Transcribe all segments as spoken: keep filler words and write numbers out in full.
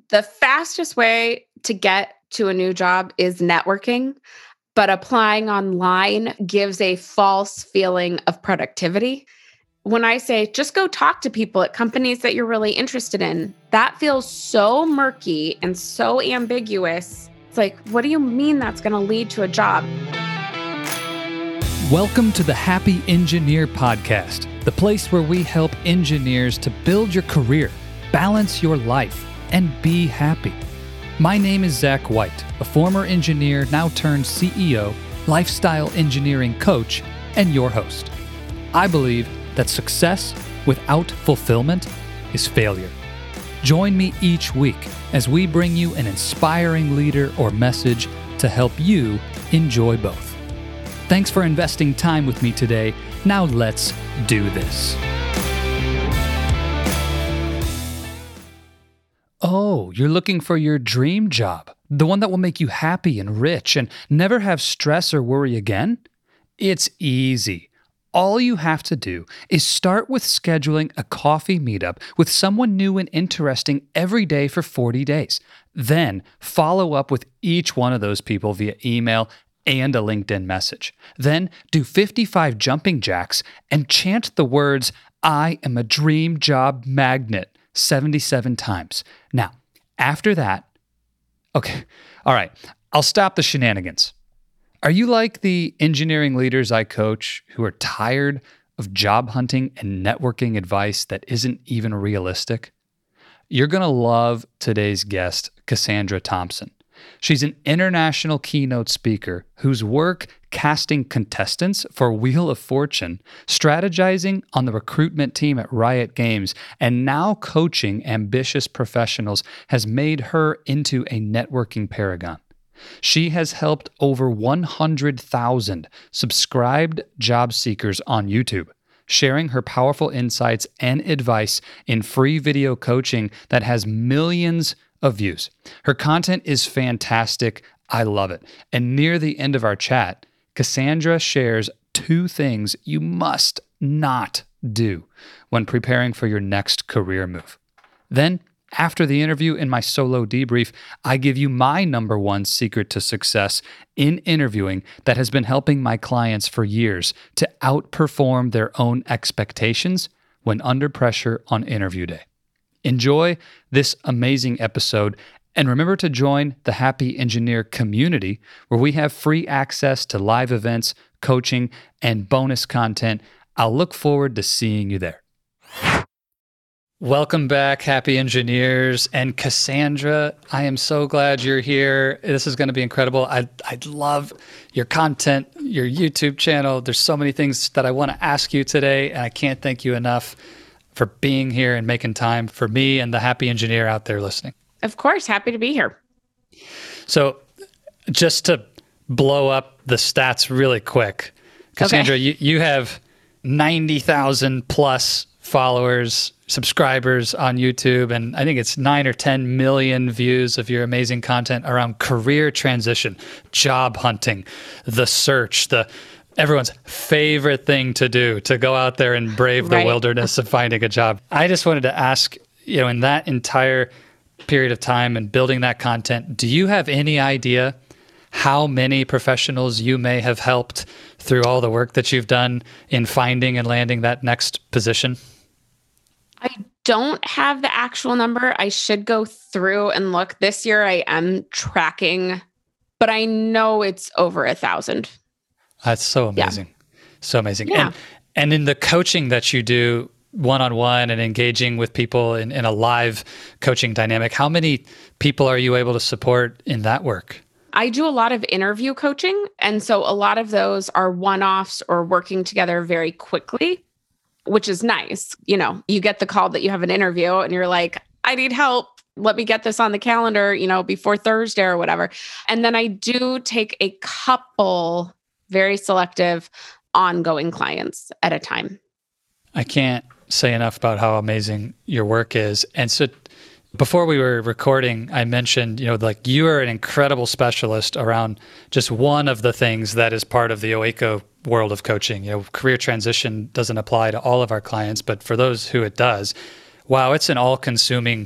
The fastest way to get to a new job is networking, but applying online gives a false feeling of productivity. When I say just go talk to people at companies that you're really interested in, that feels so murky and so ambiguous. It's like, what do you mean that's going to lead to a job? Welcome to the Happy Engineer Podcast, the place where we help engineers to build your career, balance your life, and be happy. My name is Zach White, a former engineer now turned C E O, lifestyle engineering coach, and your host. I believe that success without fulfillment is failure. Join me each week as we bring you an inspiring leader or message to help you enjoy both. Thanks for investing time with me today. Now let's do this. Oh, you're looking for your dream job, the one that will make you happy and rich and never have stress or worry again? It's easy. All you have to do is start with scheduling a coffee meetup with someone new and interesting every day for forty days. Then follow up with each one of those people via email and a LinkedIn message. Then do fifty-five jumping jacks and chant the words, "I am a dream job magnet," seventy-seven times. Now, after that, okay, all right, I'll stop the shenanigans. Are you like the engineering leaders I coach who are tired of job hunting and networking advice that isn't even realistic? You're going to love today's guest, Cassandra Thompson. She's an international keynote speaker whose work casting contestants for Wheel of Fortune, strategizing on the recruitment team at Riot Games, and now coaching ambitious professionals has made her into a networking paragon. She has helped over one hundred thousand subscribed job seekers on YouTube, sharing her powerful insights and advice in free video coaching that has millions of views. Her content is fantastic. I love it. And near the end of our chat, Cassandra shares two things you must not do when preparing for your next career move. Then, after the interview in my solo debrief, I give you my number one secret to success in interviewing that has been helping my clients for years to outperform their own expectations when under pressure on interview day. Enjoy this amazing episode, and remember to join the Happy Engineer community where we have free access to live events, coaching, and bonus content. I'll look forward to seeing you there. Welcome back, Happy Engineers. And Cassandra, I am so glad you're here. This is going to be incredible. I I love your content, your YouTube channel. There's so many things that I want to ask you today, and I can't thank you enough for being here and making time for me and the Happy Engineer out there listening. Of course, happy to be here. So just to blow up the stats really quick, Cassandra, okay. you, you have ninety thousand plus followers, subscribers on YouTube, and I think it's nine or ten million views of your amazing content around career transition, job hunting, the search, the everyone's favorite thing to do, to go out there and brave the right. wilderness of finding a job. I just wanted to ask, you know, in that entire period of time and building that content, do you have any idea how many professionals you may have helped through all the work that you've done in finding and landing that next position? I don't have the actual number. I should go through and look. This year I am tracking, but I know it's over a thousand. That's so amazing. Yeah. So amazing. Yeah. And and in the coaching that you do one-on-one and engaging with people in, in a live coaching dynamic, how many people are you able to support in that work? I do a lot of interview coaching. And so a lot of those are one-offs or working together very quickly, which is nice. You know, you get the call that you have an interview and you're like, I need help. Let me get this on the calendar, you know, before Thursday or whatever. And then I do take a couple very selective ongoing clients at a time. I can't say enough about how amazing your work is. And so before we were recording, I mentioned, you know, like you are an incredible specialist around just one of the things that is part of the OACO world of coaching. You know, career transition doesn't apply to all of our clients, but for those who it does, wow, it's an all-consuming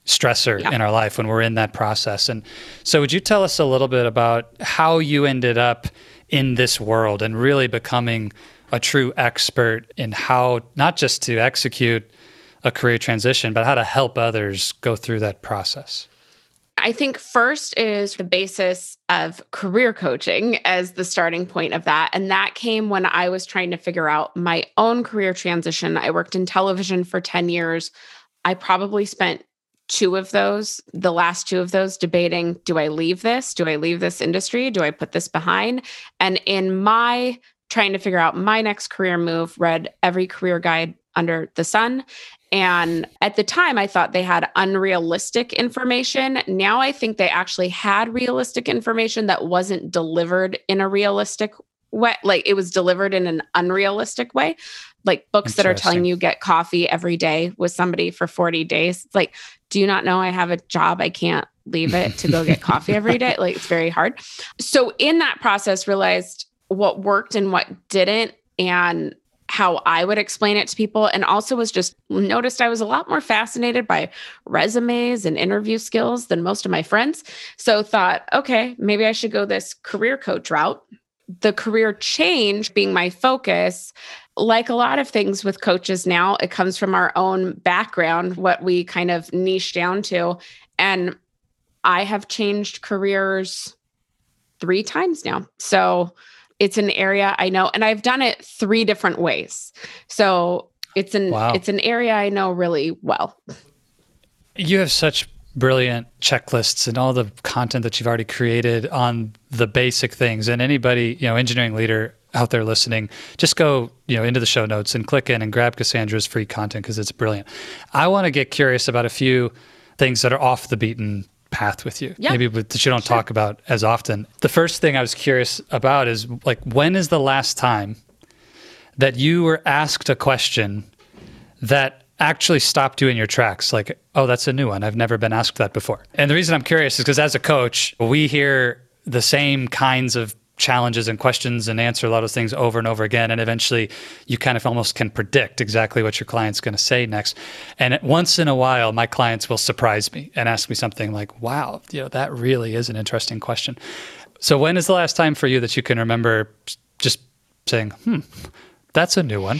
stressor Yeah. in our life when we're in that process. And so would you tell us a little bit about how you ended up in this world and really becoming a true expert in how not just to execute a career transition, but how to help others go through that process? I think first is the basis of career coaching as the starting point of that. And that came when I was trying to figure out my own career transition. I worked in television for ten years. I probably spent two of those, the last two of those, debating, do I leave this? Do I leave this industry? Do I put this behind? And in my trying to figure out my next career move, read every career guide under the sun. And at the time, I thought they had unrealistic information. Now I think they actually had realistic information that wasn't delivered in a realistic way. Like it was delivered in an unrealistic way. Like books that are telling you get coffee every day with somebody for forty days. It's like, do you not know I have a job? I can't leave it to go get coffee every day. Like it's very hard. So in that process, realized what worked and what didn't, and how I would explain it to people. And also was just noticed I was a lot more fascinated by resumes and interview skills than most of my friends. So thought, okay, maybe I should go this career coach route. The career change being my focus, like a lot of things with coaches now, it comes from our own background, what we kind of niche down to. And I have changed careers three times now. So it's an area I know, and I've done it three different ways. So it's an wow. it's an area I know really well. You have such brilliant checklists and all the content that you've already created on the basic things. And anybody, you know, engineering leader out there listening, just go, you know, into the show notes and click in and grab Cassandra's free content because it's brilliant. I want to get curious about a few things that are off the beaten path with you, yeah. maybe that you don't sure. talk about as often. The first thing I was curious about is like, when is the last time that you were asked a question that actually stopped you in your tracks? Like, oh, that's a new one. I've never been asked that before. And the reason I'm curious is because as a coach, we hear the same kinds of challenges and questions and answer a lot of things over and over again. And eventually you kind of almost can predict exactly what your client's going to say next. And once in a while, my clients will surprise me and ask me something like, wow, you know, that really is an interesting question. So when is the last time for you that you can remember just saying, hmm, that's a new one?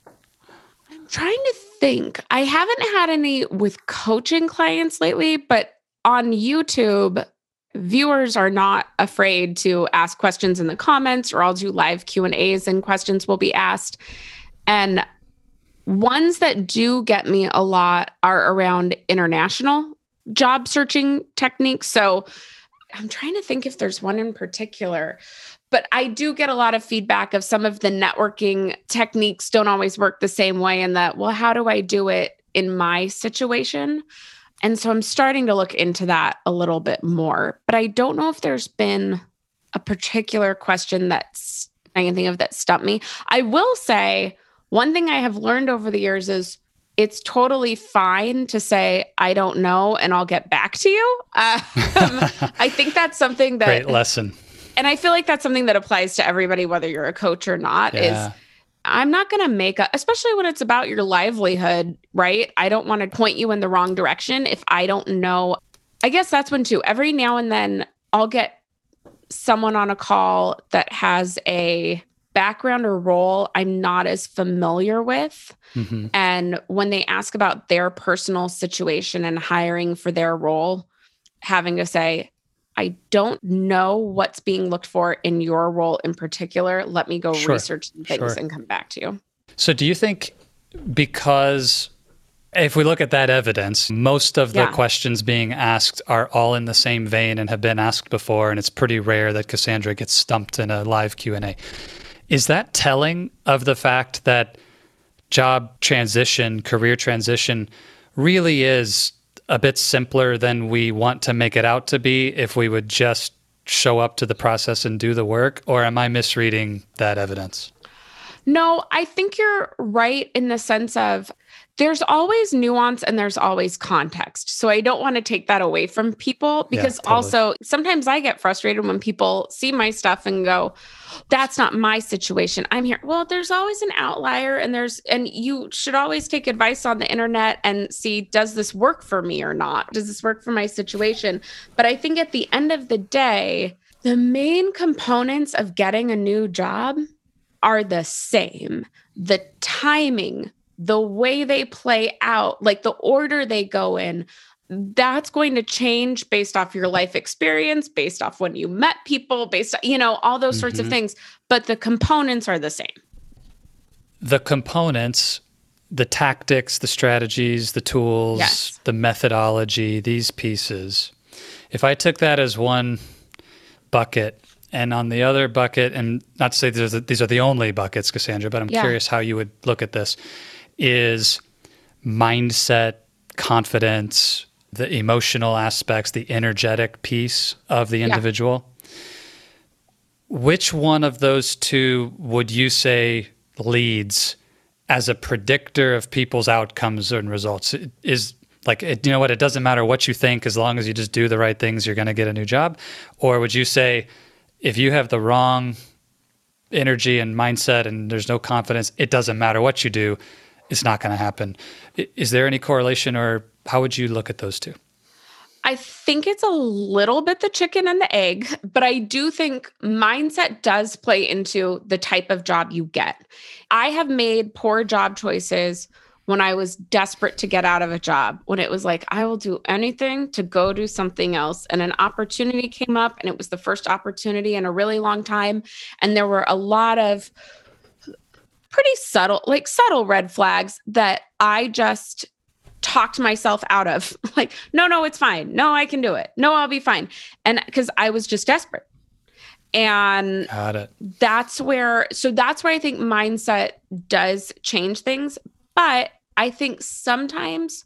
I'm trying to think. I haven't had any with coaching clients lately, but on YouTube, viewers are not afraid to ask questions in the comments, or I'll do live Q and A's and questions will be asked. And ones that do get me a lot are around international job searching techniques. So I'm trying to think if there's one in particular, but I do get a lot of feedback of some of the networking techniques don't always work the same way, and that, well, how do I do it in my situation? And so I'm starting to look into that a little bit more, but I don't know if there's been a particular question that's I can think of that stumped me. I will say one thing I have learned over the years is it's totally fine to say, I don't know, and I'll get back to you. Um, I think that's something that— Great lesson. And I feel like that's something that applies to everybody, whether you're a coach or not, yeah. is I'm not going to make a, especially when it's about your livelihood, right? I don't want to point you in the wrong direction if I don't know. I guess that's when too, every now and then I'll get someone on a call that has a background or role I'm not as familiar with. Mm-hmm. And when they ask about their personal situation and hiring for their role, having to say, I don't know what's being looked for in your role in particular. Let me go sure. research things sure. and come back to you. So do you think, because if we look at that evidence, most of the Yeah. questions being asked are all in the same vein and have been asked before, and it's pretty rare that Cassandra gets stumped in a live Q and A. Is that telling of the fact that job transition, career transition really is a bit simpler than we want to make it out to be if we would just show up to the process and do the work? Or am I misreading that evidence? No, I think you're right in the sense of There's always nuance and there's always context. So I don't want to take that away from people because Yeah, totally. also sometimes I get frustrated when people see my stuff and go, that's not my situation. I'm here. Well, there's always an outlier and there's, and you should always take advice on the internet and see, does this work for me or not? Does this work for my situation? But I think at the end of the day, the main components of getting a new job are the same. The timing, the way they play out, like the order they go in, that's going to change based off your life experience, based off when you met people, based on, you know, all those mm-hmm. sorts of things. But the components are the same. The components, the tactics, the strategies, the tools, yes. the methodology, these pieces. If I took that as one bucket, and on the other bucket, and not to say these are the, these are the only buckets, Cassandra, but I'm yeah. curious how you would look at this, is mindset, confidence, the emotional aspects, the energetic piece of the individual. Yeah. Which one of those two would you say leads as a predictor of people's outcomes and results? Is like, it, you know what, it doesn't matter what you think, as long as you just do the right things, you're going to get a new job? Or would you say, if you have the wrong energy and mindset and there's no confidence, it doesn't matter what you do, it's not going to happen? Is there any correlation, or how would you look at those two? I think it's a little bit the chicken and the egg, but I do think mindset does play into the type of job you get. I have made poor job choices when I was desperate to get out of a job, when it was like, I will do anything to go do something else. And an opportunity came up, and it was the first opportunity in a really long time. And there were a lot of pretty subtle, like subtle red flags that I just talked myself out of. Like, no, no, it's fine. No, I can do it. No, I'll be fine. And because I was just desperate. And Got it. that's where, so that's where I think mindset does change things. But I think sometimes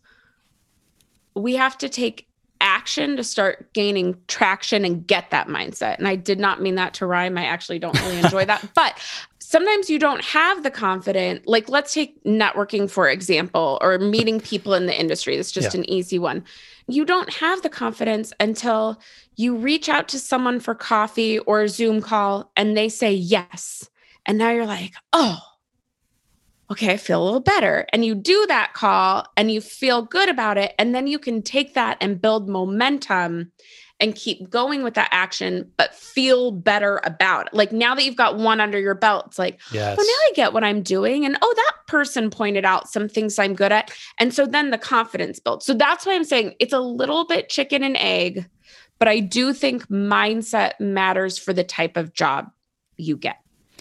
we have to take action to start gaining traction and get that mindset. And I did not mean that to rhyme. I actually don't really enjoy that. But sometimes you don't have the confidence. Like, let's take networking, for example, or meeting people in the industry. That's just yeah. an easy one. You don't have the confidence until you reach out to someone for coffee or a Zoom call and they say yes. And now you're like, oh, okay, I feel a little better. And you do that call and you feel good about it. And then you can take that and build momentum and keep going with that action, but feel better about it. Like, now that you've got one under your belt, it's like, yes. oh, now I get what I'm doing. And oh, that person pointed out some things I'm good at. And so then the confidence builds. So that's why I'm saying it's a little bit chicken and egg, but I do think mindset matters for the type of job you get.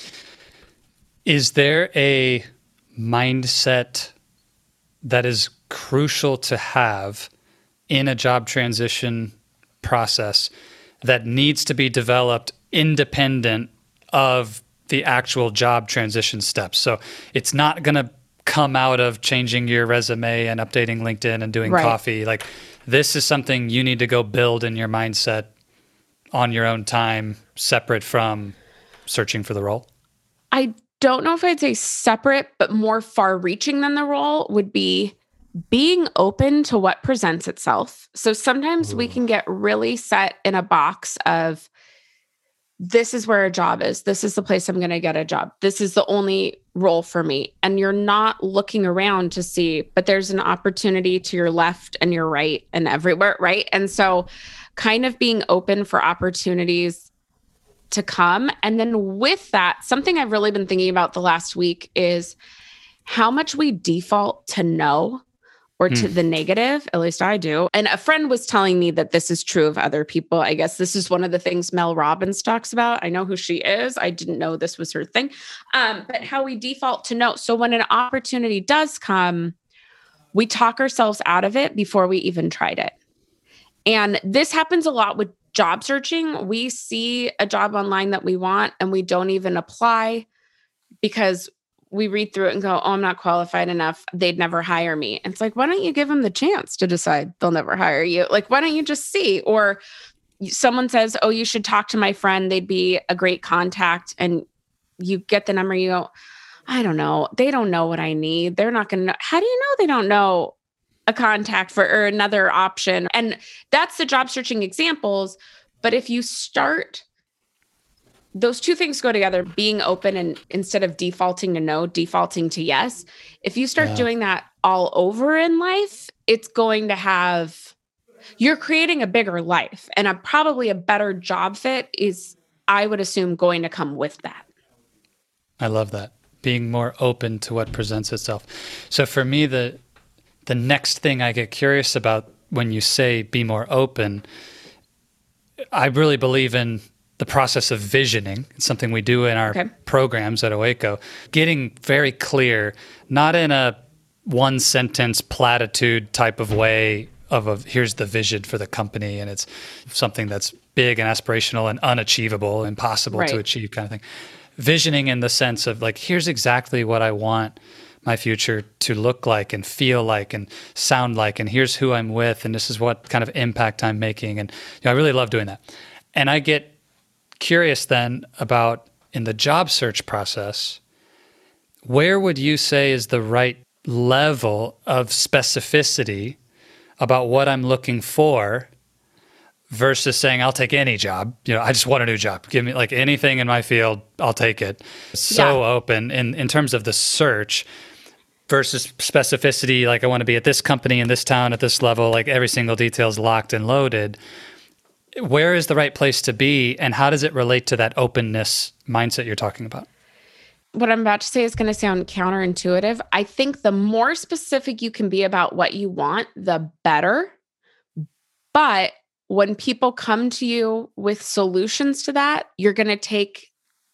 Is there a mindset that is crucial to have in a job transition process that needs to be developed independent of the actual job transition steps? So it's not going to come out of changing your resume and updating LinkedIn and doing right. coffee. Like, this is something you need to go build in your mindset on your own time, separate from searching for the role. I don't know if I'd say separate, but more far-reaching than the role would be being open to what presents itself. So sometimes Ooh. we can get really set in a box of, this is where a job is. This is the place I'm going to get a job. This is the only role for me. And you're not looking around to see, but there's an opportunity to your left and your right and everywhere, right? And so kind of being open for opportunities to come. And then with that, something I've really been thinking about the last week is how much we default to no or to mm. the negative. At least I do. And a friend was telling me that this is true of other people. I guess this is one of the things Mel Robbins talks about. I know who she is. I didn't know this was her thing. Um, but how we default to no. So when an opportunity does come, we talk ourselves out of it before we even tried it. And this happens a lot with job searching. We see a job online that we want and we don't even apply because we read through it and go, oh, I'm not qualified enough. They'd never hire me. And it's like, why don't you give them the chance to decide they'll never hire you? Like, why don't you just see? Or someone says, oh, you should talk to my friend. They'd be a great contact. And you get the number, you go, I don't know. They don't know what I need. They're not going to know. How do you know they don't know a contact for or another option? And that's the job searching examples. But if you start, those two things go together, being open and instead of defaulting to no, defaulting to yes. If you start Yeah. doing that all over in life, it's going to have, you're creating a bigger life, and a probably a better job fit is, I would assume, going to come with that. I love that. Being more open to what presents itself. So for me, the the next thing I get curious about when you say be more open, I really believe in the process of visioning. It's something we do in our Okay. programs at Oeko. Getting very clear, not in a one sentence platitude type of way of a, here's the vision for the company, and it's something that's big and aspirational and unachievable, impossible Right. to achieve kind of thing. Visioning in the sense of like, here's exactly what I want my future to look like and feel like and sound like, and here's who I'm with, and this is what kind of impact I'm making. And you know, I really love doing that. And I get curious then about, in the job search process, where would you say is the right level of specificity about what I'm looking for versus saying, I'll take any job. You know, I just want a new job. Give me like anything in my field, I'll take it. So Yeah. open in, in terms of the search versus specificity. Like I want to be at this company in this town at this level, like every single detail is locked and loaded. Where is the right place to be, and how does it relate to that openness mindset you're talking about? What I'm about to say is going to sound counterintuitive. I think the more specific you can be about what you want, the better. But when people come to you with solutions to that, you're going to take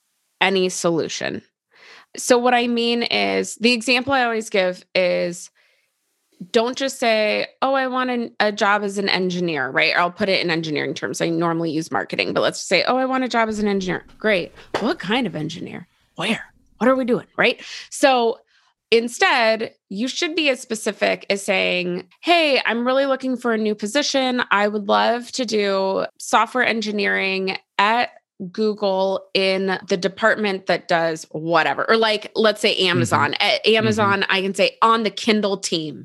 any solution. So what I mean is, the example I always give is, don't just say, oh, I want an, a job as an engineer, right? Or I'll put it in engineering terms. I normally use marketing, but let's say, oh, I want a job as an engineer. Great. What kind of engineer? Where? What are we doing? Right? So instead, you should be as specific as saying, hey, I'm really looking for a new position. I would love to do software engineering at Google in the department that does whatever. Or like, let's say Amazon. Mm-hmm. At Amazon, mm-hmm. I can say on the Kindle team.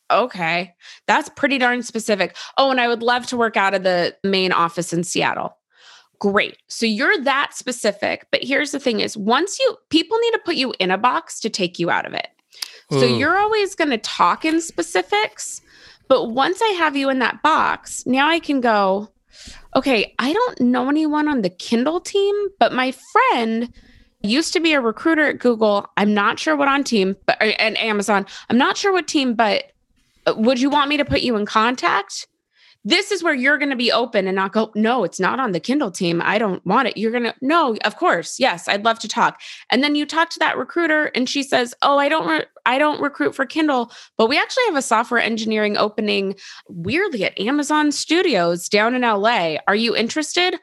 Okay, that's pretty darn specific. Oh, and I would love to work out of the main office in Seattle. Great. So you're that specific. But here's the thing is, once you, people need to put you in a box to take you out of it. Ooh. So you're always going to talk in specifics. But once I have you in that box, now I can go, okay, I don't know anyone on the Kindle team, but my friend used to be a recruiter at Google. I'm not sure what on team, but and Amazon. I'm not sure what team, but would you want me to put you in contact? This is where you're going to be open and not go, no, it's not on the Kindle team. I don't want it. You're going to, no, of course. Yes, I'd love to talk. And then you talk to that recruiter and she says, oh, I don't, re- I don't recruit for Kindle, but we actually have a software engineering opening weirdly at Amazon Studios down in L A. Are you interested?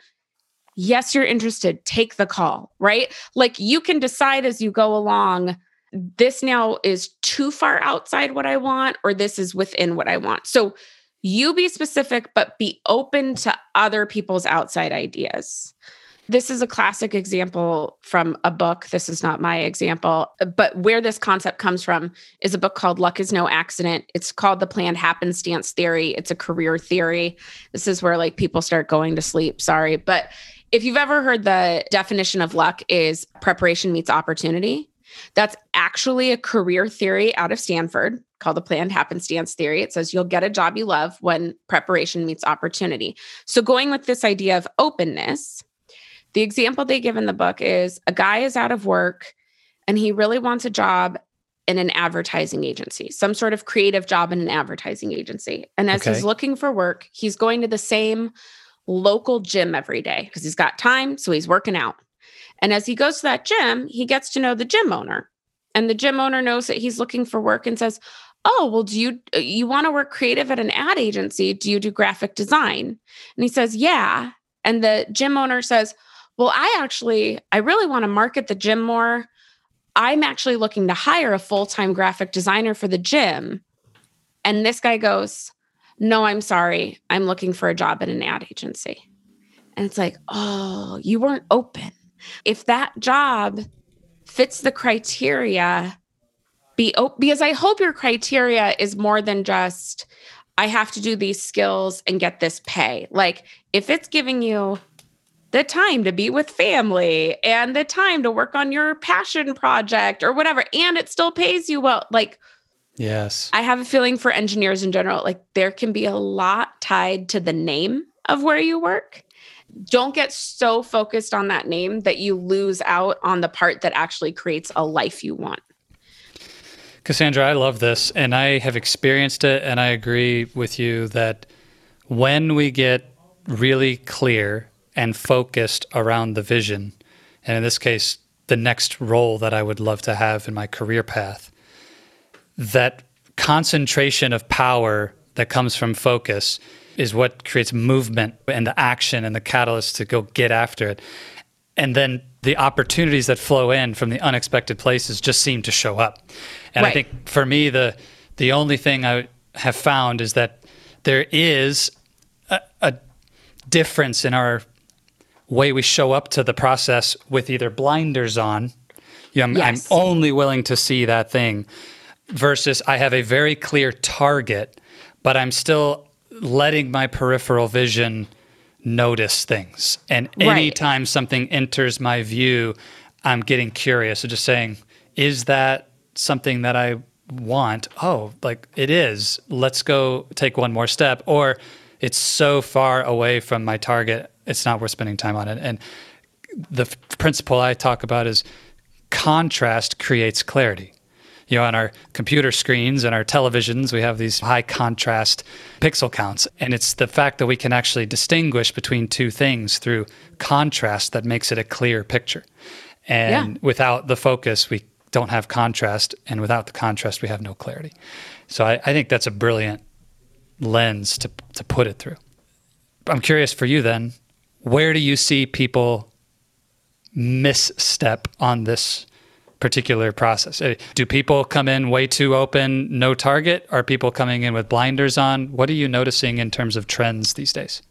Yes, you're interested. Take the call, right? Like you can decide as you go along, this now is too far outside what I want, or this is within what I want. So you be specific, but be open to other people's outside ideas. This is a classic example from a book. This is not my example, but where this concept comes from is a book called Luck is No Accident. It's called The Planned Happenstance Theory. It's a career theory. This is where like people start going to sleep. Sorry. But if you've ever heard the definition of luck is preparation meets opportunity, that's actually a career theory out of Stanford called the Planned Happenstance Theory. It says you'll get a job you love when preparation meets opportunity. So going with this idea of openness, the example they give in the book is a guy is out of work and he really wants a job in an advertising agency, some sort of creative job in an advertising agency. And as okay. he's looking for work, he's going to the same local gym every day because he's got time, so he's working out. And as he goes to that gym, he gets to know the gym owner. And the gym owner knows that he's looking for work and says, oh, well, do you, you want to work creative at an ad agency? Do you do graphic design? And he says, yeah. And the gym owner says, well, I actually, I really want to market the gym more. I'm actually looking to hire a full-time graphic designer for the gym. And this guy goes, no, I'm sorry. I'm looking for a job at an ad agency. And it's like, oh, you weren't open. If that job fits the criteria, be op- because I hope your criteria is more than just, I have to do these skills and get this pay. Like if it's giving you the time to be with family and the time to work on your passion project or whatever, and it still pays you well, like, yes, I have a feeling for engineers in general, like there can be a lot tied to the name of where you work. Don't get so focused on that name that you lose out on the part that actually creates a life you want. Cassandra, I love this, and I have experienced it, and I agree with you that when we get really clear and focused around the vision, and in this case, the next role that I would love to have in my career path, that concentration of power that comes from focus is what creates movement and the action and the catalyst to go get after it. And then the opportunities that flow in from the unexpected places just seem to show up. And right. I think for me, the the only thing I have found is that there is a, a difference in our way we show up to the process with either blinders on, you know, I'm, yes. I'm only willing to see that thing, versus I have a very clear target, but I'm still letting my peripheral vision notice things. And anytime right. something enters my view, I'm getting curious. So just saying, is that something that I want? Oh, like it is. Let's go take one more step. Or it's so far away from my target, it's not worth spending time on it. And the f- principle I talk about is contrast creates clarity. You know, on our computer screens and our televisions, we have these high contrast pixel counts. And it's the fact that we can actually distinguish between two things through contrast that makes it a clear picture. And yeah. without the focus, we don't have contrast. And without the contrast, we have no clarity. So I, I think that's a brilliant lens to, to put it through. I'm curious for you then, where do you see people misstep on this particular process? Do people come in way too open, no target? Are people coming in with blinders on? What are you noticing in terms of trends these days?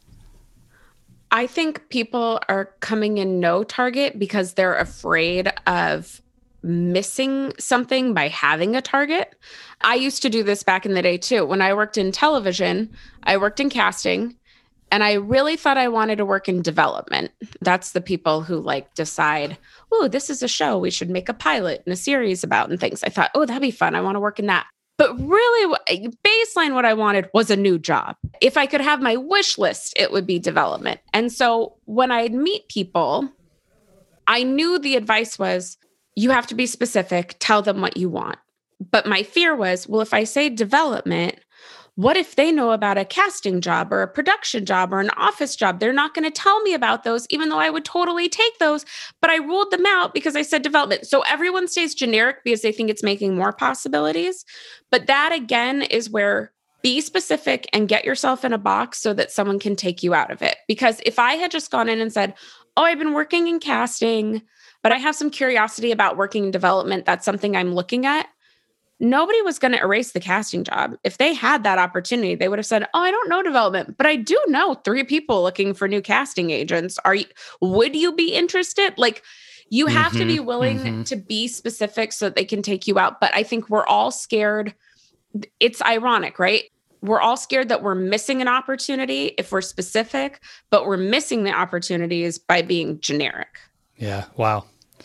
I think people are coming in no target because they're afraid of missing something by having a target. I used to do this back in the day too. When I worked in television, I worked in casting, and I really thought I wanted to work in development. That's the people who like decide, oh, this is a show we should make a pilot and a series about and things. I thought, oh, that'd be fun. I want to work in that. But really, baseline, what I wanted was a new job. If I could have my wish list, it would be development. And so when I'd meet people, I knew the advice was, you have to be specific, tell them what you want. But my fear was, well, if I say development, what if they know about a casting job or a production job or an office job? They're not going to tell me about those, even though I would totally take those. But I ruled them out because I said development. So everyone stays generic because they think it's making more possibilities. But that, again, is where be specific and get yourself in a box so that someone can take you out of it. Because if I had just gone in and said, oh, I've been working in casting, but I have some curiosity about working in development, that's something I'm looking at, nobody was going to erase the casting job. If they had that opportunity, they would have said, oh, I don't know development, but I do know three people looking for new casting agents. Are you, would you be interested? Like, you have mm-hmm, to be willing mm-hmm. to be specific so that they can take you out. But I think we're all scared. It's ironic, right? We're all scared that we're missing an opportunity if we're specific, but we're missing the opportunities by being generic. Yeah. Wow.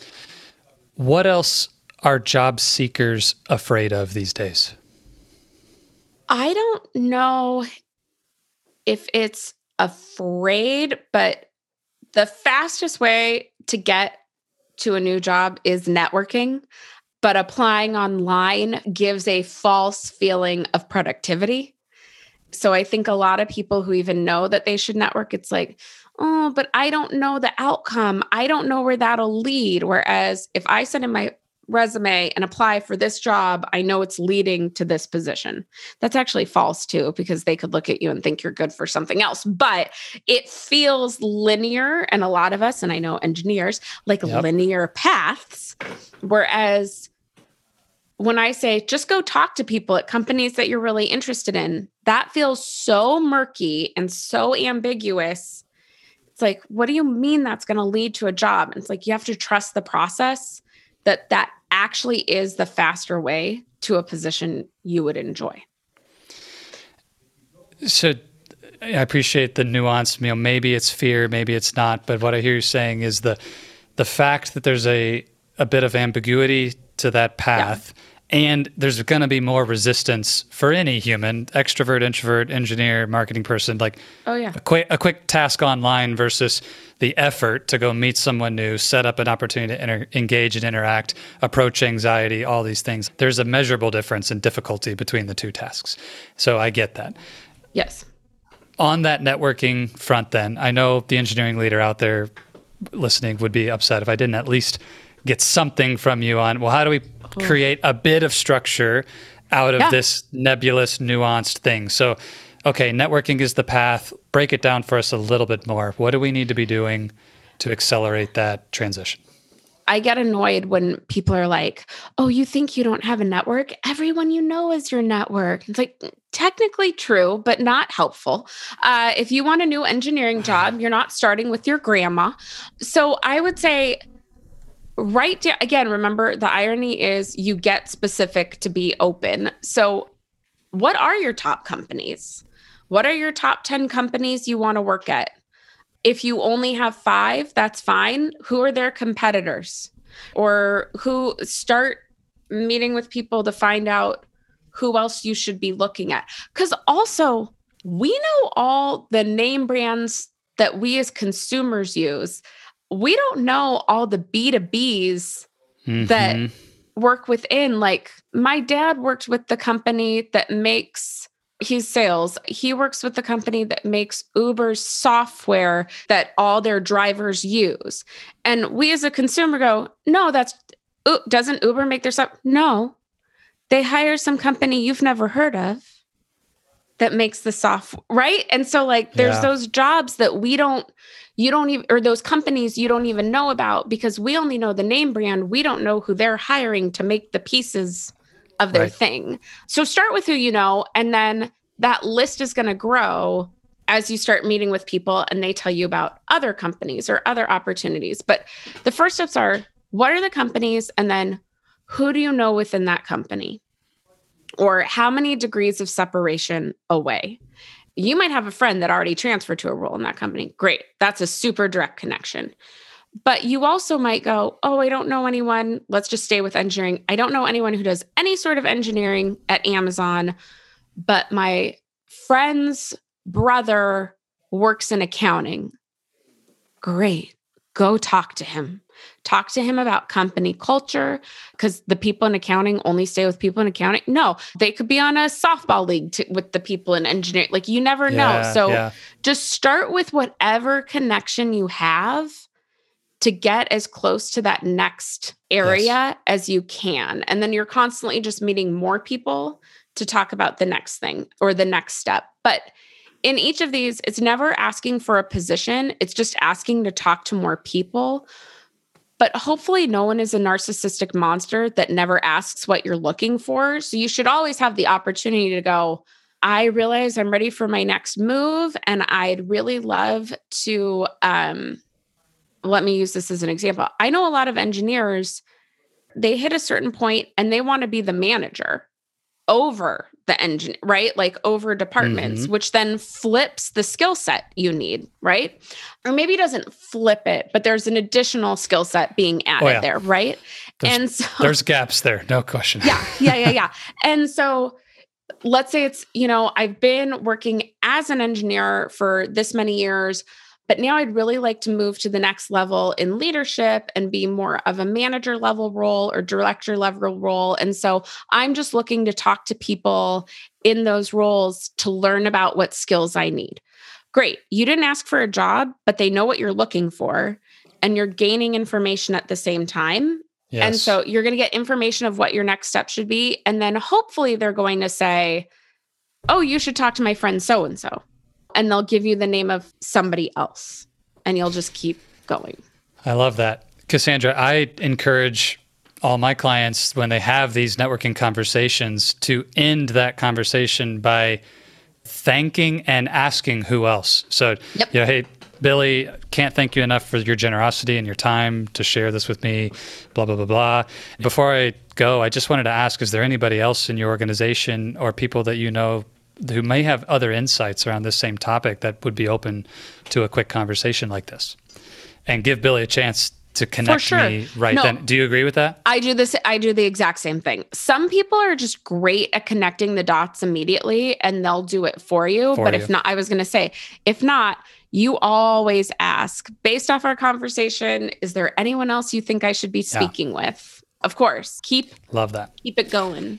What else are job seekers afraid of these days? I don't know if it's afraid, but the fastest way to get to a new job is networking. But applying online gives a false feeling of productivity. So I think a lot of people who even know that they should network, it's like, oh, but I don't know the outcome. I don't know where that'll lead. Whereas if I send in my resume and apply for this job, I know it's leading to this position. That's actually false too, because they could look at you and think you're good for something else, but it feels linear. And a lot of us, and I know engineers, like yep. linear paths. Whereas when I say, just go talk to people at companies that you're really interested in, that feels so murky and so ambiguous. It's like, what do you mean that's going to lead to a job? And it's like, you have to trust the process. that that actually is the faster way to a position you would enjoy. So I appreciate the nuance. You know, maybe it's fear, maybe it's not. But what I hear you saying is the the fact that there's a a bit of ambiguity to that path, yeah. and there's going to be more resistance for any human, extrovert, introvert, engineer, marketing person. Like, oh yeah, a quick a quick task online versus the effort to go meet someone new, set up an opportunity to inter- engage and interact, approach anxiety, all these things. There's a measurable difference in difficulty between the two tasks. So I get that. Yes. On that networking front then, I know the engineering leader out there listening would be upset if I didn't at least get something from you on, well, how do we create a bit of structure out of yeah. this nebulous, nuanced thing? So, okay, networking is the path. Break it down for us a little bit more. What do we need to be doing to accelerate that transition? I get annoyed when people are like, oh, you think you don't have a network? Everyone you know is your network. It's like, technically true, but not helpful. Uh, if you want a new engineering job, you're not starting with your grandma. So I would say, right down, again, remember the irony is you get specific to be open. So what are your top companies? What are your top ten companies you want to work at? If you only have five, that's fine. Who are their competitors? Or who start meeting with people to find out who else you should be looking at. Because also, we know all the name brands that we as consumers use. We don't know all the B two Bs mm-hmm. that work within. Like, my dad worked with the company that makes... He's sales. He works with the company that makes Uber's software that all their drivers use. And we as a consumer go, no, that's, doesn't Uber make their stuff? No, they hire some company you've never heard of that makes the software, right? And so like, there's yeah. those jobs that we don't, you don't even, or those companies you don't even know about because we only know the name brand. We don't know who they're hiring to make the pieces of their right. thing. So start with who you know, and then that list is going to grow as you start meeting with people and they tell you about other companies or other opportunities. But the first steps are, what are the companies? And then who do you know within that company? Or how many degrees of separation away? You might have a friend that already transferred to a role in that company. Great. That's a super direct connection. But you also might go, oh, I don't know anyone. Let's just stay with engineering. I don't know anyone who does any sort of engineering at Amazon, but my friend's brother works in accounting. Great. Go talk to him. Talk to him about company culture, because the people in accounting only stay with people in accounting. No, they could be on a softball league to, with the people in engineering. Like, you never yeah, know. So yeah. just start with whatever connection you have to get as close to that next area yes. as you can. And then you're constantly just meeting more people to talk about the next thing or the next step. But in each of these, it's never asking for a position. It's just asking to talk to more people. But hopefully no one is a narcissistic monster that never asks what you're looking for. So you should always have the opportunity to go, I realize I'm ready for my next move. And I'd really love to, um, let me use this as an example. I know a lot of engineers, they hit a certain point and they want to be the manager over the engine, right? Like over departments, mm-hmm. which then flips the skill set you need, right? Or maybe doesn't flip it, but there's an additional skill set being added oh, yeah. there, right? There's, and so there's gaps there, no question. yeah, yeah, yeah, yeah. And so let's say it's, you know, I've been working as an engineer for this many years, but now I'd really like to move to the next level in leadership and be more of a manager level role or director level role. And so I'm just looking to talk to people in those roles to learn about what skills I need. Great. You didn't ask for a job, but they know what you're looking for and you're gaining information at the same time. Yes. And so you're going to get information of what your next step should be. And then hopefully they're going to say, oh, you should talk to my friend so-and-so. And they'll give you the name of somebody else and you'll just keep going. I love that. Cassandra, I encourage all my clients when they have these networking conversations to end that conversation by thanking and asking who else. So, yep. you know, hey, Billy, can't thank you enough for your generosity and your time to share this with me, blah, blah, blah, blah. Before I go, I just wanted to ask, is there anybody else in your organization or people that you know who may have other insights around this same topic that would be open to a quick conversation like this? And give Billy a chance to connect For sure. me right No. then. Do you agree with that? I do this. I do the exact same thing. Some people are just great at connecting the dots immediately and they'll do it for you. For but you. if not, I was going to say, if not, you always ask based off our conversation, is there anyone else you think I should be speaking yeah. with? Of course, keep, love that. Keep it going.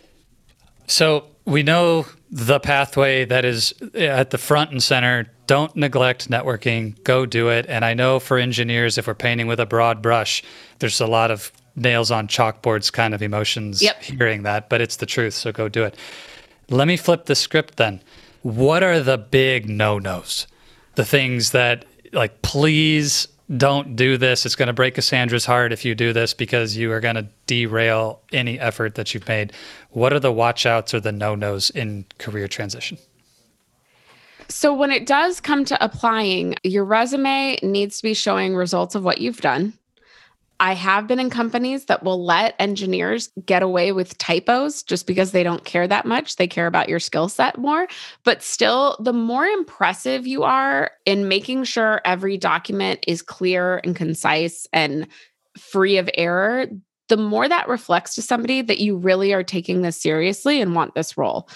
So we know the pathway that is at the front and center. Don't neglect networking. Go do it. And I know for engineers, if we're painting with a broad brush, there's a lot of nails on chalkboards kind of emotions yep. hearing that, but it's the truth. So go do it. Let me flip the script then. What are the big no-nos? The things that, like, please don't do this. It's going to break Cassandra's heart if you do this because you are going to derail any effort that you've made. What are the watch outs or the no-nos in career transition? So when it does come to applying, your resume needs to be showing results of what you've done. I have been in companies that will let engineers get away with typos just because they don't care that much. They care about your skill set more. But still, the more impressive you are in making sure every document is clear and concise and free of error, the more that reflects to somebody that you really are taking this seriously and want this role.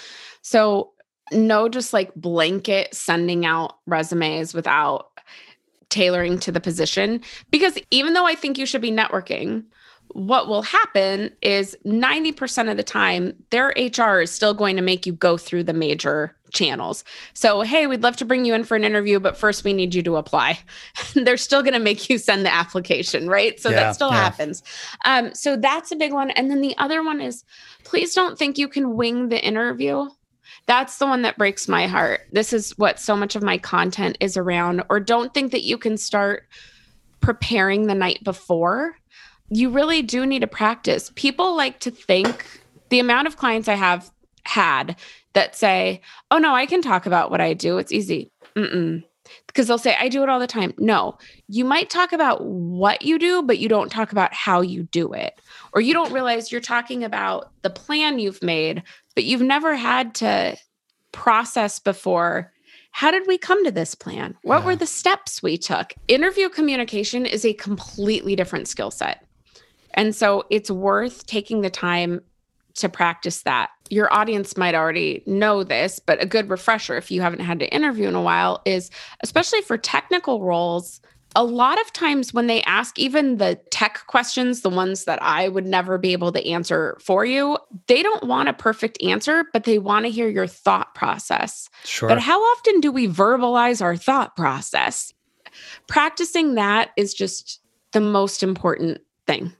So no, just like blanket sending out resumes without tailoring to the position. Because even though I think you should be networking, what will happen is ninety percent of the time, their H R is still going to make you go through the major channels. So, hey, we'd love to bring you in for an interview, but first we need you to apply. They're still going to make you send the application, right? So yeah, that still yeah. happens. Um, so that's a big one. And then the other one is, please don't think you can wing the interview. That's the one that breaks my heart. This is what so much of my content is around. Or don't think that you can start preparing the night before. You really do need to practice. People like to think, the amount of clients I have had that say, oh no, I can talk about what I do. It's easy. Mm-mm. Because they'll say, I do it all the time. No, you might talk about what you do, but you don't talk about how you do it. Or you don't realize you're talking about the plan you've made, but you've never had to process before. How did we come to this plan? What yeah. were the steps we took? Interview communication is a completely different skill set. And so it's worth taking the time to practice that. Your audience might already know this, but a good refresher, if you haven't had to interview in a while, is especially for technical roles, a lot of times when they ask even the tech questions, the ones that I would never be able to answer for you, they don't want a perfect answer, but they want to hear your thought process. Sure. But how often do we verbalize our thought process? Practicing that is just the most important thing.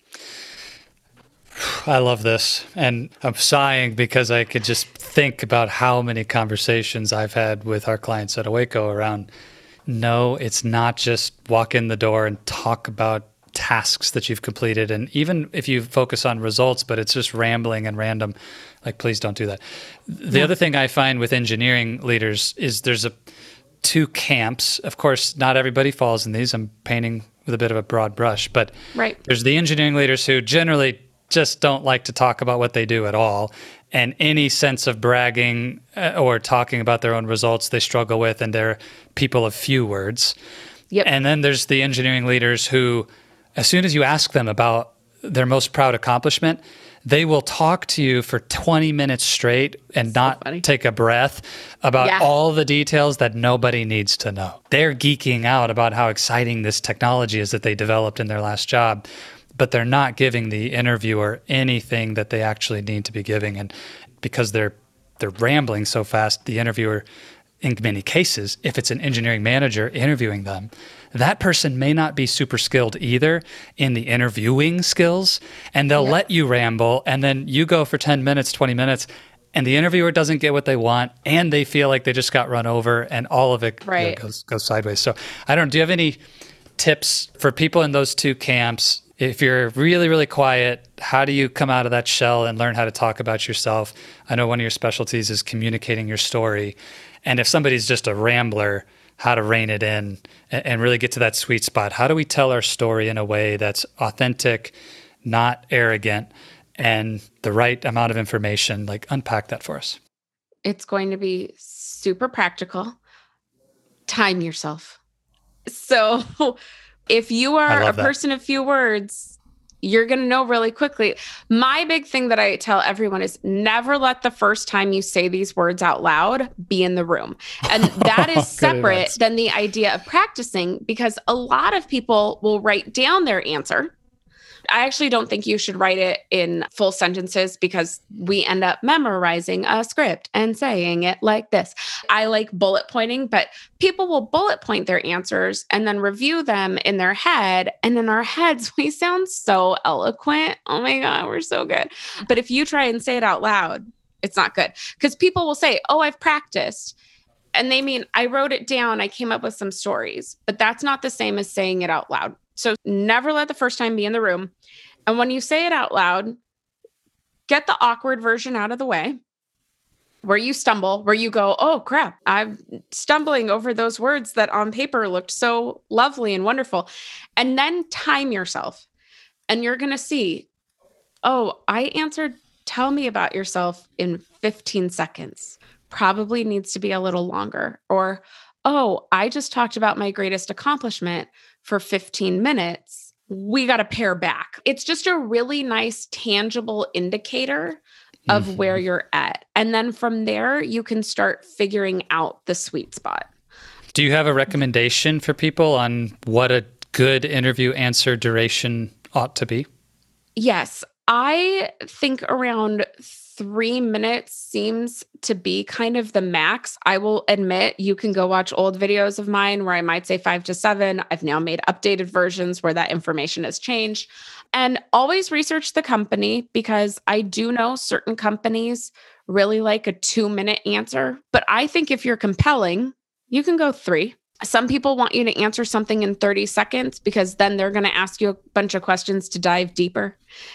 I love this. And I'm sighing because I could just think about how many conversations I've had with our clients at Awaco around, no, it's not just walk in the door and talk about tasks that you've completed. And even if you focus on results, but it's just rambling and random, like, please don't do that. The yeah. other thing I find with engineering leaders is there's a two camps. Of course, not everybody falls in these. I'm painting with a bit of a broad brush, but right. there's the engineering leaders who generally just don't like to talk about what they do at all. And any sense of bragging uh, or talking about their own results, they struggle with, and they're people of few words. Yep. And then there's the engineering leaders who, as soon as you ask them about their most proud accomplishment, they will talk to you for twenty minutes straight and so not funny. take a breath about yeah. all the details that nobody needs to know. They're geeking out about how exciting this technology is that they developed in their last job, but they're not giving the interviewer anything that they actually need to be giving. And because they're they're rambling so fast, the interviewer, in many cases, if it's an engineering manager interviewing them, that person may not be super skilled either in the interviewing skills, and they'll yeah. let you ramble, and then you go for ten minutes, twenty minutes, and the interviewer doesn't get what they want, and they feel like they just got run over, and all of it right. you know, goes, goes sideways. So I don't, do you have any tips for people in those two camps? If you're really, really quiet, how do you come out of that shell and learn how to talk about yourself? I know one of your specialties is communicating your story. And if somebody's just a rambler, how to rein it in and, and really get to that sweet spot. How do we tell our story in a way that's authentic, not arrogant, and the right amount of information? Like, unpack that for us. It's going to be super practical. Time yourself. So if you are a that. person of few words, you're going to know really quickly. My big thing that I tell everyone is never let the first time you say these words out loud be in the room. And that is separate advice. Than the idea of practicing, because a lot of people will write down their answer. I actually don't think you should write it in full sentences, because we end up memorizing a script and saying it like this. I like bullet pointing, but people will bullet point their answers and then review them in their head. And in our heads, we sound so eloquent. Oh my God, we're so good. But if you try and say it out loud, it's not good, because people will say, oh, I've practiced. And they mean, I wrote it down. I came up with some stories, but that's not the same as saying it out loud. So never let the first time be in the room. And when you say it out loud, get the awkward version out of the way, where you stumble, where you go, oh crap, I'm stumbling over those words that on paper looked so lovely and wonderful. And then time yourself. And you're going to see, oh, I answered, tell me about yourself in fifteen seconds. Probably needs to be a little longer. Or, oh, I just talked about my greatest accomplishment for fifteen minutes. We got to pare back. It's just a really nice, tangible indicator of mm-hmm. where you're at. And then from there, you can start figuring out the sweet spot. Do you have a recommendation for people on what a good interview answer duration ought to be? Yes. I think around three minutes seems to be kind of the max. I will admit, you can go watch old videos of mine where I might say five to seven. I've now made updated versions where that information has changed. And always research the company, because I do know certain companies really like a two minute answer. But I think if you're compelling, you can go three. Some people want you to answer something in thirty seconds, because then they're going to ask you a bunch of questions to dive deeper.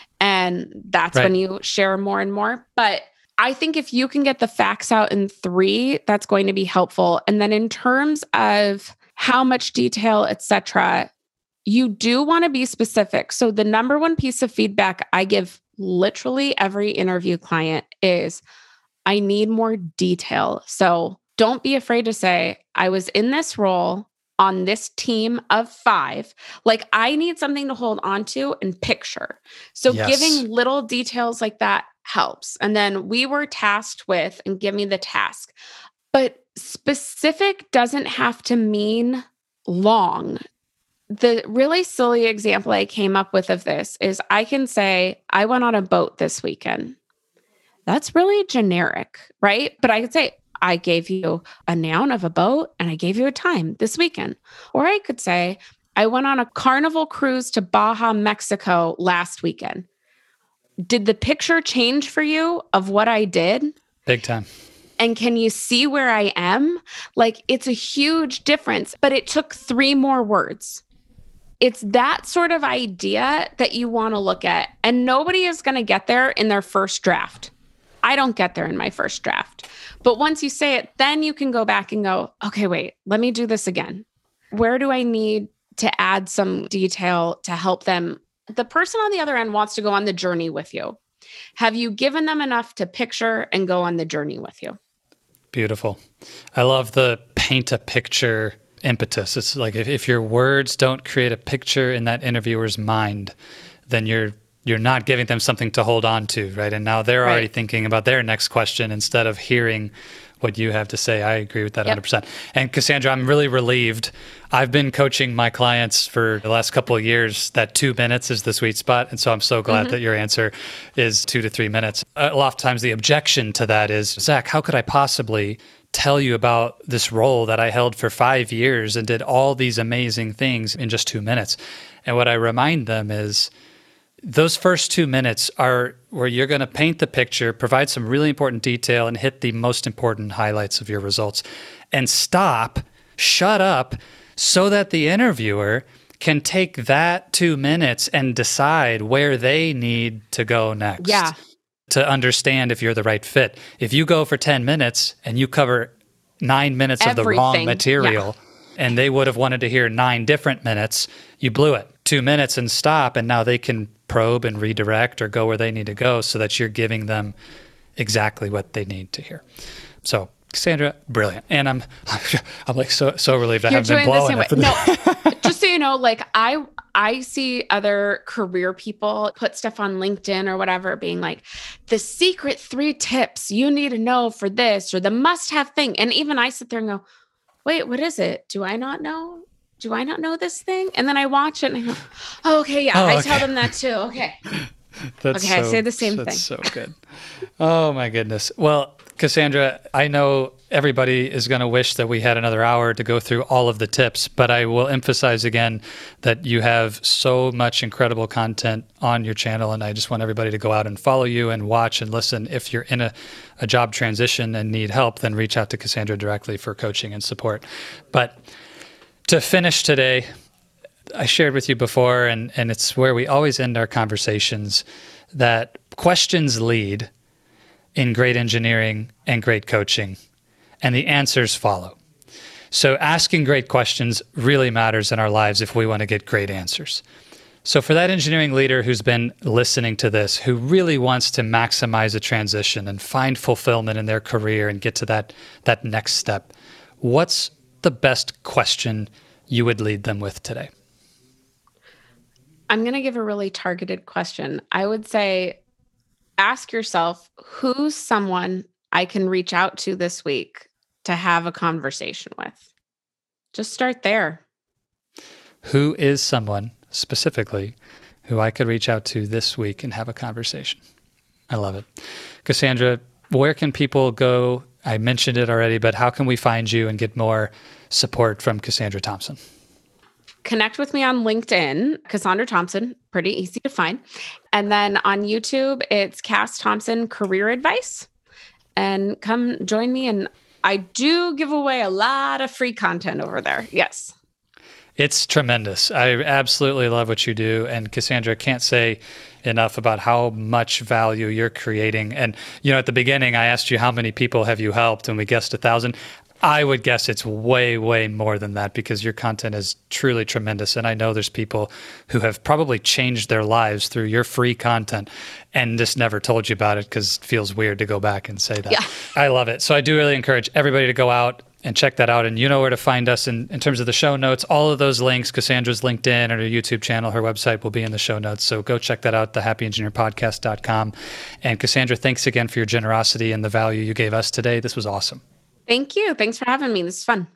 And that's right. when you share more and more. But I think if you can get the facts out in three, that's going to be helpful. And then in terms of how much detail, et cetera, you do want to be specific. So the number one piece of feedback I give literally every interview client is, I need more detail. So don't be afraid to say, I was in this role on this team of five. Like, I need something to hold on to and picture. So yes. giving little details like that helps. And then we were tasked with, and give me the task. But specific doesn't have to mean long. The really silly example I came up with of this is, I can say, I went on a boat this weekend. That's really generic, right? But I could say, I gave you a noun of a boat and I gave you a time this weekend. Or I could say, I went on a Carnival cruise to Baja, Mexico last weekend. Did the picture change for you of what I did? Big time. And can you see where I am? Like, it's a huge difference, but it took three more words. It's that sort of idea that you want to look at. And nobody is going to get there in their first draft. I don't get there in my first draft. But once you say it, then you can go back and go, okay, wait, let me do this again. Where do I need to add some detail to help them? The person on the other end wants to go on the journey with you. Have you given them enough to picture and go on the journey with you? Beautiful. I love the paint a picture impetus. It's like if, if your words don't create a picture in that interviewer's mind, then you're you're not giving them something to hold on to, right? And now they're already right. thinking about their next question instead of hearing what you have to say. I agree with that yep. one hundred percent. And Cassandra, I'm really relieved. I've been coaching my clients for the last couple of years that two minutes is the sweet spot. And so I'm so glad mm-hmm. that your answer is two to three minutes. A lot of times the objection to that is, Zach, how could I possibly tell you about this role that I held for five years and did all these amazing things in just two minutes? And what I remind them is, those first two minutes are where you're going to paint the picture, provide some really important detail, and hit the most important highlights of your results. And stop, shut up, so that the interviewer can take that two minutes and decide where they need to go next. Yeah. To understand if you're the right fit. If you go for ten minutes and you cover nine minutes Everything. of the wrong material, and they would have wanted to hear nine different minutes. You blew it. Two minutes and stop, and now they can probe and redirect or go where they need to go so that you're giving them exactly what they need to hear. So, Cassandra, brilliant. And I'm I'm like so so relieved I You're haven't been blowing it. No, just so you know, like I I see other career people put stuff on LinkedIn or whatever being like, the secret three tips you need to know for this or the must-have thing. And even I sit there and go, wait, what is it? Do I not know? Do I not know this thing? And then I watch it and I go, oh, okay, yeah, oh, I okay. tell them that too. Okay. That's okay, so, I say the same that's thing. That's so good. Oh my goodness. Well, Cassandra, I know everybody is going to wish that we had another hour to go through all of the tips, but I will emphasize again that you have so much incredible content on your channel, and I just want everybody to go out and follow you and watch and listen. If you're in a, a job transition and need help, then reach out to Cassandra directly for coaching and support. But to finish today, I shared with you before, and, and it's where we always end our conversations, that questions lead in great engineering and great coaching, and the answers follow. So asking great questions really matters in our lives if we want to get great answers. So for that engineering leader who's been listening to this, who really wants to maximize a transition and find fulfillment in their career and get to that, that next step, what's the best question you would lead them with today? I'm going to give a really targeted question. I would say, ask yourself, who's someone I can reach out to this week to have a conversation with? Just start there. Who is someone specifically who I could reach out to this week and have a conversation? I love it. Cassandra, where can people go? I mentioned it already, but how can we find you and get more support from Cassandra Thompson? Connect with me on LinkedIn, Cassandra Thompson, pretty easy to find. And then on YouTube, it's Cass Thompson Career Advice. And come join me. And I do give away a lot of free content over there. Yes. It's tremendous. I absolutely love what you do. And Cassandra, can't say enough about how much value you're creating. And, you know, at the beginning, I asked you how many people have you helped, and we guessed a thousand. I would guess it's way, way more than that, because your content is truly tremendous. And I know there's people who have probably changed their lives through your free content and just never told you about it because it feels weird to go back and say that. Yeah. I love it. So I do really encourage everybody to go out and check that out. And you know where to find us in, in terms of the show notes. All of those links, Cassandra's LinkedIn and her YouTube channel, her website will be in the show notes. So go check that out, the happy engineer podcast dot com. And Cassandra, thanks again for your generosity and the value you gave us today. This was awesome. Thank you. Thanks for having me. This is fun.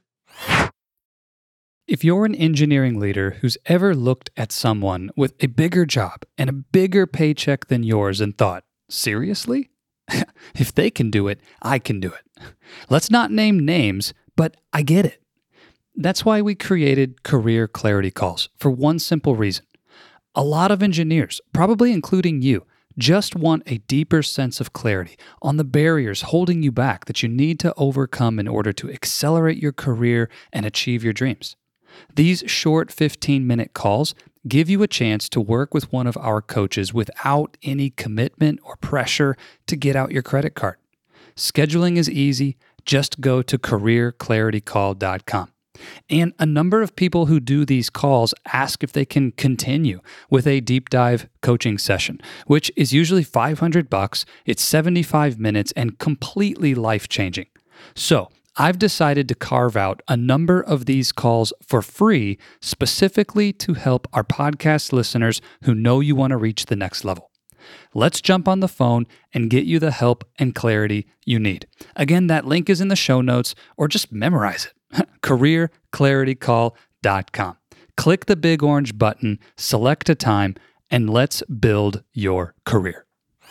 If you're an engineering leader who's ever looked at someone with a bigger job and a bigger paycheck than yours and thought, seriously? If they can do it, I can do it. Let's not name names, but I get it. That's why we created Career Clarity Calls, for one simple reason. A lot of engineers, probably including you, just want a deeper sense of clarity on the barriers holding you back that you need to overcome in order to accelerate your career and achieve your dreams. These short fifteen-minute calls give you a chance to work with one of our coaches without any commitment or pressure to get out your credit card. Scheduling is easy. Just go to career clarity call dot com. And a number of people who do these calls ask if they can continue with a deep dive coaching session, which is usually five hundred bucks. It's seventy-five minutes and completely life-changing. So I've decided to carve out a number of these calls for free, specifically to help our podcast listeners who know you want to reach the next level. Let's jump on the phone and get you the help and clarity you need. Again, that link is in the show notes, or just memorize it. career clarity call dot com. Click the big orange button, select a time, and let's build your career.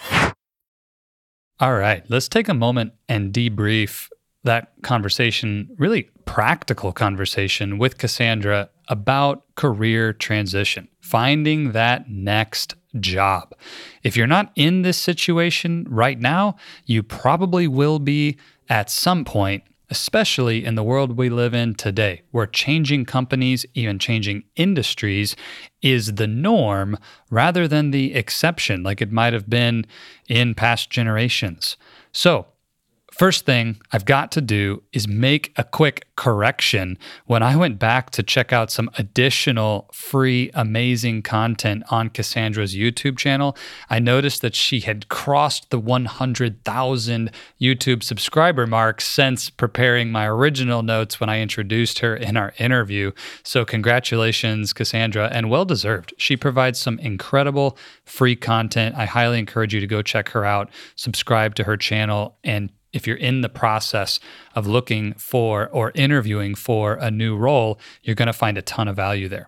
All right, let's take a moment and debrief that conversation, really practical conversation with Cassandra about career transition, finding that next job. If you're not in this situation right now, you probably will be at some point, especially in the world we live in today, where changing companies, even changing industries, is the norm rather than the exception, like it might have been in past generations. So, First thing I've got to do is make a quick correction. When I went back to check out some additional free, amazing content on Cassandra's YouTube channel, I noticed that she had crossed the one hundred thousand YouTube subscriber mark since preparing my original notes when I introduced her in our interview. So congratulations, Cassandra, and well deserved. She provides some incredible free content. I highly encourage you to go check her out, subscribe to her channel, and if you're in the process of looking for or interviewing for a new role, you're going to find a ton of value there.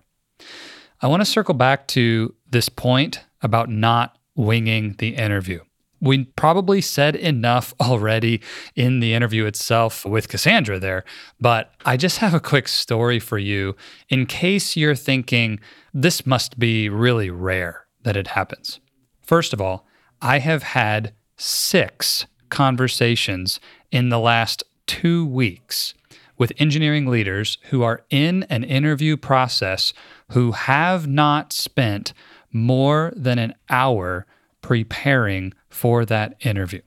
I want to circle back to this point about not winging the interview. We probably said enough already in the interview itself with Cassandra there, but I just have a quick story for you in case you're thinking this must be really rare that it happens. First of all, I have had six conversations in the last two weeks with engineering leaders who are in an interview process who have not spent more than an hour preparing for that interview.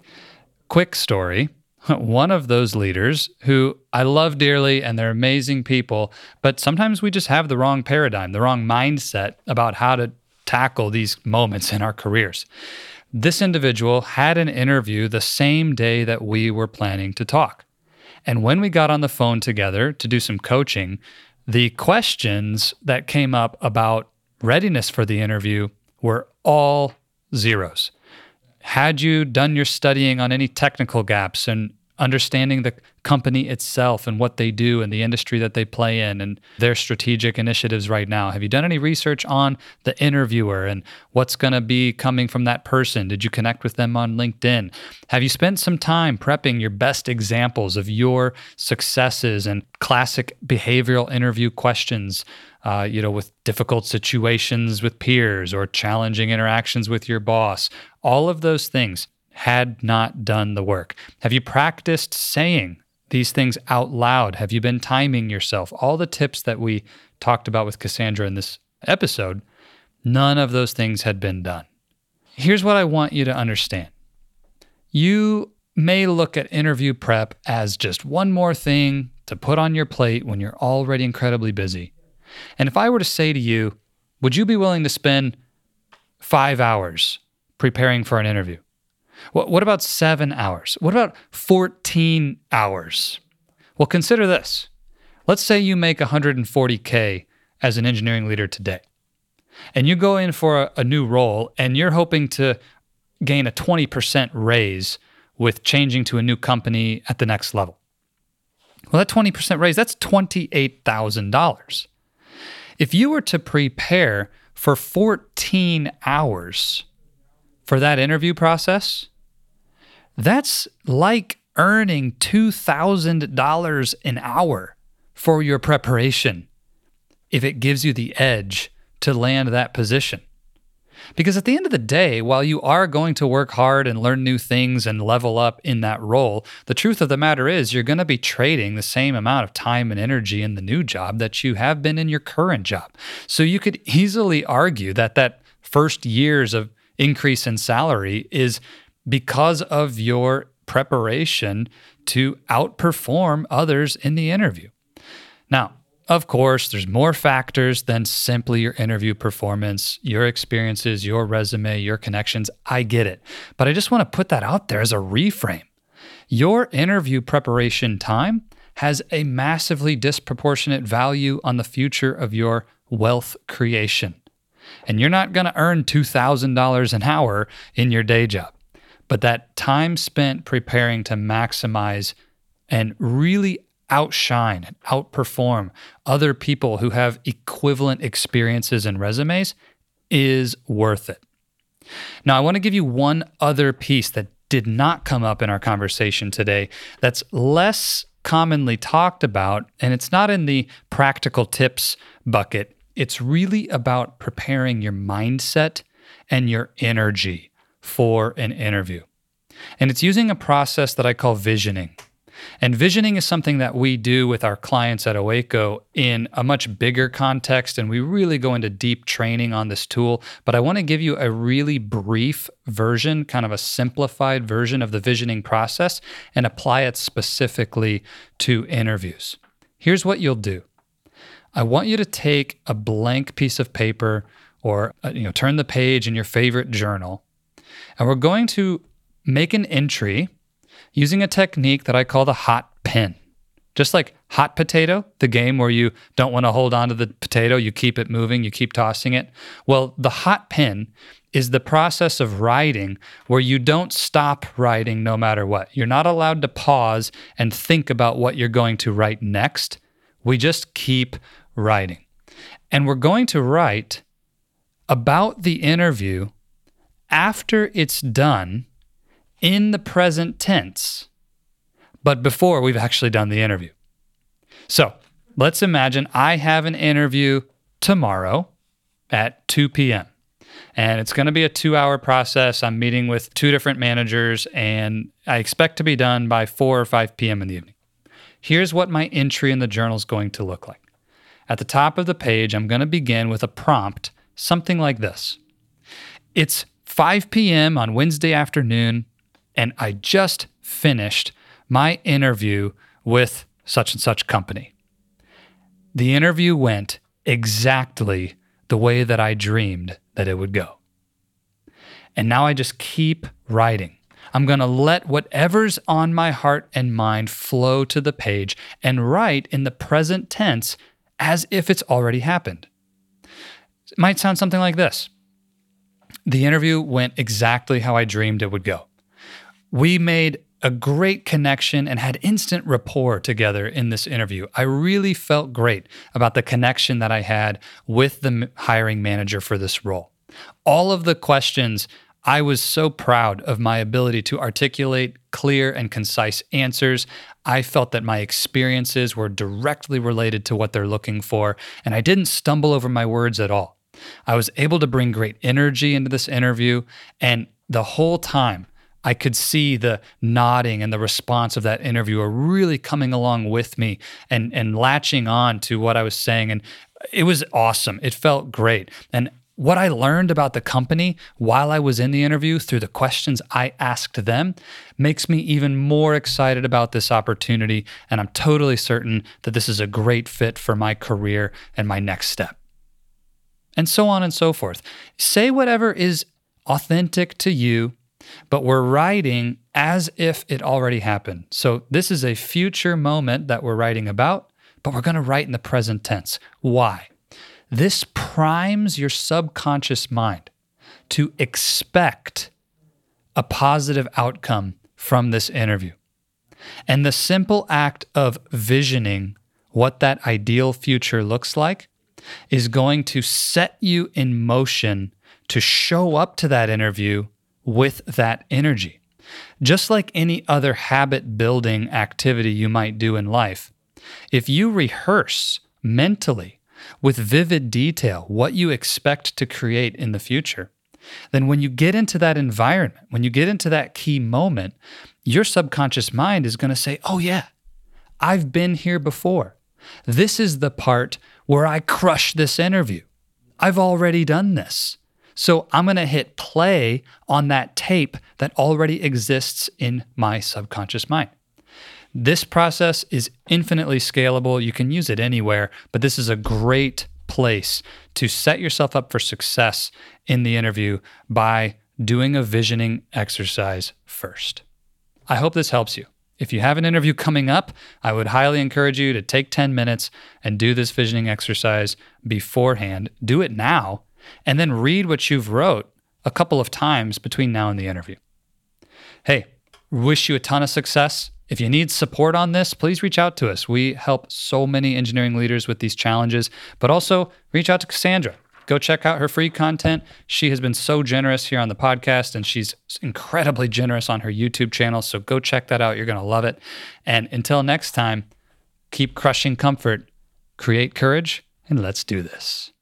Quick story. One of those leaders who I love dearly and they're amazing people, but sometimes we just have the wrong paradigm, the wrong mindset about how to tackle these moments in our careers. This individual had an interview the same day that we were planning to talk. And when we got on the phone together to do some coaching, the questions that came up about readiness for the interview were all zeros. Had you done your studying on any technical gaps and understanding the company itself and what they do and the industry that they play in and their strategic initiatives right now? Have you done any research on the interviewer and what's going to be coming from that person? Did you connect with them on LinkedIn? Have you spent some time prepping your best examples of your successes and classic behavioral interview questions, uh, you know, with difficult situations with peers or challenging interactions with your boss? All of those things had not done the work. Have you practiced saying these things out loud? Have you been timing yourself? All the tips that we talked about with Cassandra in this episode, none of those things had been done. Here's what I want you to understand. You may look at interview prep as just one more thing to put on your plate when you're already incredibly busy. And if I were to say to you, would you be willing to spend five hours preparing for an interview? What about seven hours? What about fourteen hours? Well, consider this. Let's say you make one hundred forty K as an engineering leader today, and you go in for a, a new role, and you're hoping to gain a twenty percent raise with changing to a new company at the next level. Well, that twenty percent raise, that's twenty-eight thousand dollars. If you were to prepare for fourteen hours for that interview process, that's like earning two thousand dollars an hour for your preparation if it gives you the edge to land that position. Because at the end of the day, while you are going to work hard and learn new things and level up in that role, the truth of the matter is you're going to be trading the same amount of time and energy in the new job that you have been in your current job. So you could easily argue that that first years of increase in salary is because of your preparation to outperform others in the interview. Now, of course, there's more factors than simply your interview performance, your experiences, your resume, your connections. I get it. But I just want to put that out there as a reframe. Your interview preparation time has a massively disproportionate value on the future of your wealth creation. And you're not going to earn two thousand dollars an hour in your day job. But that time spent preparing to maximize and really outshine and outperform other people who have equivalent experiences and resumes is worth it. Now, I want to give you one other piece that did not come up in our conversation today that's less commonly talked about, and it's not in the practical tips bucket. It's really about preparing your mindset and your energy for an interview. And it's using a process that I call visioning. And visioning is something that we do with our clients at Oeko in a much bigger context, and we really go into deep training on this tool. But I want to give you a really brief version, kind of a simplified version of the visioning process, and apply it specifically to interviews. Here's what you'll do. I want you to take a blank piece of paper or uh, you know, turn the page in your favorite journal, and we're going to make an entry using a technique that I call the hot pin. Just like hot potato, the game where you don't want to hold on to the potato, you keep it moving, you keep tossing it. Well, the hot pin is the process of writing where you don't stop writing no matter what. You're not allowed to pause and think about what you're going to write next. We just keep writing. And we're going to write about the interview after it's done in the present tense, but before we've actually done the interview. So let's imagine I have an interview tomorrow at two p.m. and it's going to be a two-hour process. I'm meeting with two different managers, and I expect to be done by four or five p.m. in the evening. Here's what my entry in the journal is going to look like. At the top of the page, I'm going to begin with a prompt, something like this. It's five p.m. on Wednesday afternoon, and I just finished my interview with such and such company. The interview went exactly the way that I dreamed that it would go. And now I just keep writing. I'm going to let whatever's on my heart and mind flow to the page and write in the present tense as if it's already happened. It might sound something like this. The interview went exactly how I dreamed it would go. We made a great connection and had instant rapport together in this interview. I really felt great about the connection that I had with the hiring manager for this role. All of the questions, I was so proud of my ability to articulate clear and concise answers. I felt that my experiences were directly related to what they're looking for, and I didn't stumble over my words at all. I was able to bring great energy into this interview, and the whole time, I could see the nodding and the response of that interviewer really coming along with me and, and latching on to what I was saying. And it was awesome. It felt great. And what I learned about the company while I was in the interview through the questions I asked them makes me even more excited about this opportunity. And I'm totally certain that this is a great fit for my career and my next step. And so on and so forth. Say whatever is authentic to you, but we're writing as if it already happened. So this is a future moment that we're writing about, but we're going to write in the present tense. Why? This primes your subconscious mind to expect a positive outcome from this interview. And the simple act of visioning what that ideal future looks like is going to set you in motion to show up to that interview with that energy. Just like any other habit building activity you might do in life, if you rehearse mentally with vivid detail what you expect to create in the future, then when you get into that environment, when you get into that key moment, your subconscious mind is going to say, oh yeah, I've been here before. This is the part where I crush this interview. I've already done this. So I'm going to hit play on that tape that already exists in my subconscious mind. This process is infinitely scalable. You can use it anywhere, but this is a great place to set yourself up for success in the interview by doing a visioning exercise first. I hope this helps you. If you have an interview coming up, I would highly encourage you to take ten minutes and do this visioning exercise beforehand. Do it now. And then read what you've wrote a couple of times between now and the interview. Hey, wish you a ton of success. If you need support on this, please reach out to us. We help so many engineering leaders with these challenges, but also reach out to Cassandra. Go check out her free content. She has been so generous here on the podcast, and she's incredibly generous on her YouTube channel. So go check that out. You're going to love it. And until next time, keep crushing comfort, create courage, and let's do this.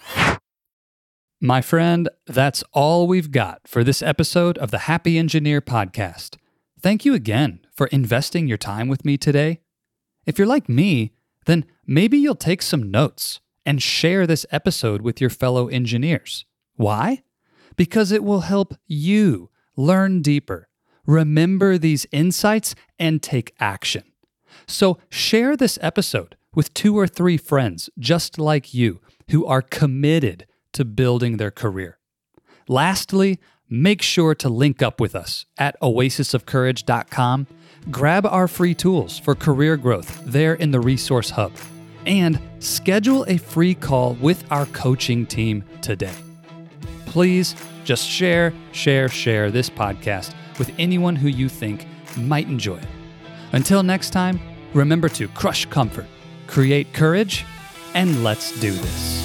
My friend, that's all we've got for this episode of the Happy Engineer Podcast. Thank you again for investing your time with me today. If you're like me, then maybe you'll take some notes and share this episode with your fellow engineers. Why? Because it will help you learn deeper, remember these insights, and take action. So share this episode with two or three friends just like you who are committed to building their career. Lastly, make sure to link up with us at oasis of courage dot com. Grab our free tools for career growth there in the Resource Hub, and schedule a free call with our coaching team today. Please just share, share, share this podcast with anyone who you think might enjoy it. Until next time, remember to crush comfort, create courage, and let's do this.